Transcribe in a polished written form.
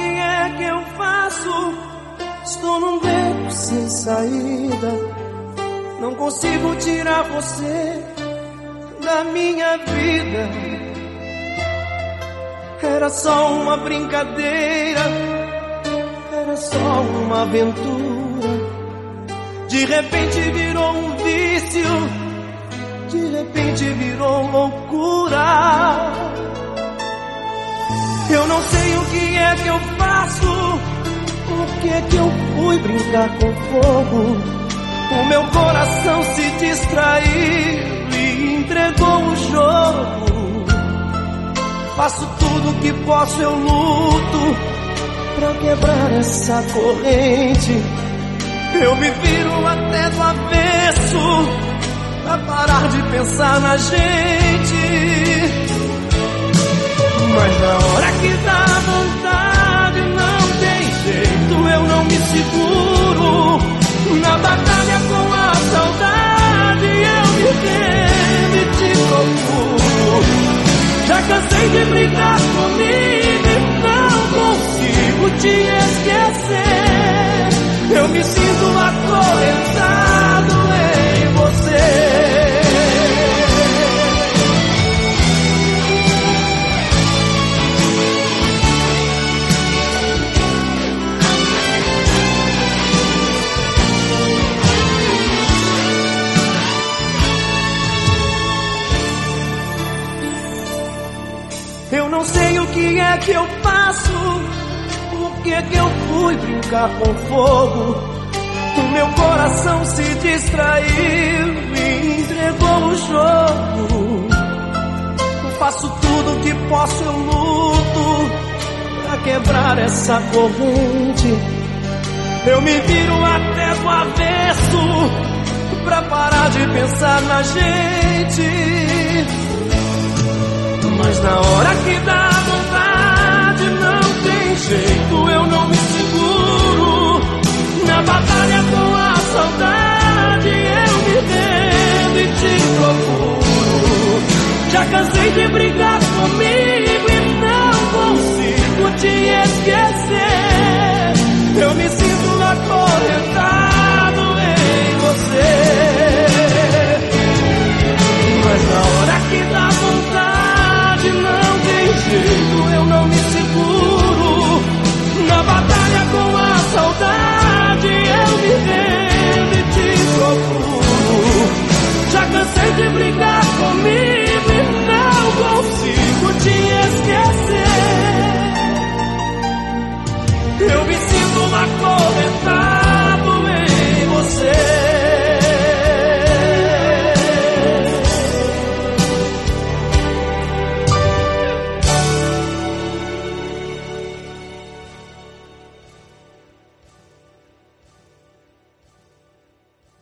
é que eu faço. Estou num beco sem saída. Não consigo tirar você da minha vida. Era só uma brincadeira, era só uma aventura. De repente virou um vício, de repente virou loucura. Eu não sei o que é que eu faço. Por que é que eu fui brincar com fogo? O meu coração se distraiu e entregou o jogo. Faço tudo o que posso, eu luto pra quebrar essa corrente. Eu me viro até do avesso pra parar de pensar na gente. Mas na hora que dá vontade não tem jeito, eu não me seguro. Na batalha com a saudade eu me rendo e te procuro. Já cansei de brincar comigo e não consigo te esquecer. Eu me sinto acorrentado em você. Eu não sei o que é que eu faço. Por que é que eu fui brincar com fogo? O meu coração se distraiu e entregou o jogo. Eu faço tudo o que posso, eu luto pra quebrar essa corrente. Eu me viro até do avesso pra parar de pensar na gente. Mas na hora que dá vontade não tem jeito, eu não me seguro. Na batalha com a saudade eu me rendo e te procuro. Já cansei de brigar